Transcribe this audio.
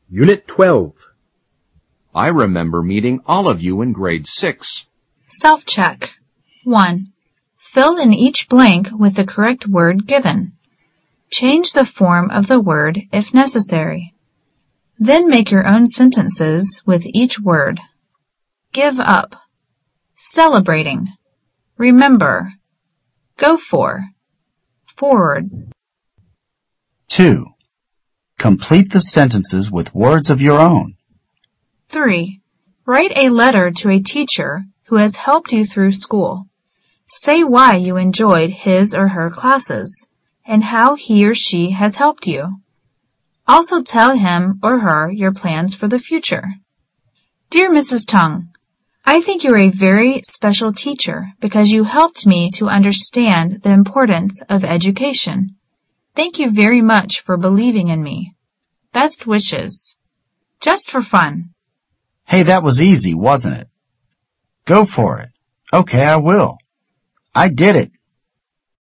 Unit 12. I remember meeting all of you in grade 6. Self-check. 1. Fill in each blank with the correct word given. Change the form of the word if necessary. Then make your own sentences with each word. Give up. Celebrating. Remember. Go for. Forward. 2. Complete the sentences with words of your own. 3. Write a letter to a teacher who has helped you through school. Say why you enjoyed his or her classes and how he or she has helped you. Also tell him or her your plans for the future. Dear Mrs. Tung, I think you're a very special teacher because you helped me to understand the importance of education. Thank you very much for believing in me. Best wishes. Just for fun. Hey, that was easy, wasn't it? Go for it. Okay, I will. I did it.